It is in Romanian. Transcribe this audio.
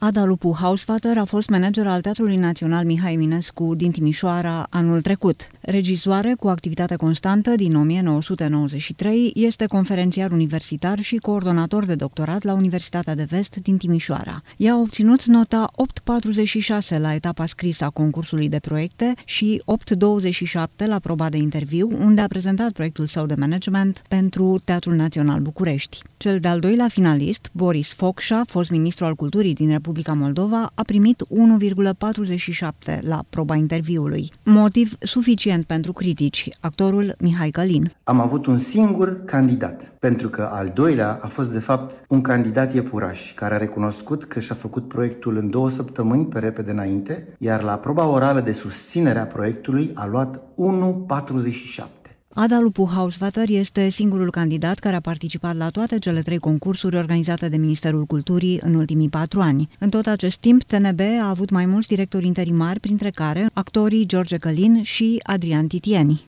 Ada Lupu Hausvater a fost manager al Teatrului Național Mihai Eminescu din Timișoara anul trecut. Regizoare cu activitate constantă din 1993, este conferențiar universitar și coordonator de doctorat la Universitatea de Vest din Timișoara. Ea a obținut nota 8,46 la etapa scrisă a concursului de proiecte și 8,27 la proba de interviu, unde a prezentat proiectul său de management pentru Teatrul Național București. Cel de-al doilea finalist, Boris Focșa, fost ministru al culturii din Republica Moldova, a primit 1,47 la proba interviului. Motiv suficient pentru critici, actorul Mihai Călin. Am avut un singur candidat, pentru că al doilea a fost de fapt un candidat iepuraș, care a recunoscut că și-a făcut proiectul în 2 săptămâni pe repede înainte, iar la proba orală de susținere a proiectului a luat 1,47. Ada Lupu Hausvater este singurul candidat care a participat la toate cele 3 concursuri organizate de Ministerul Culturii în ultimii 4 ani. În tot acest timp, TNB a avut mai mulți directori interimari, printre care actorii George Călin și Adrian Titieni.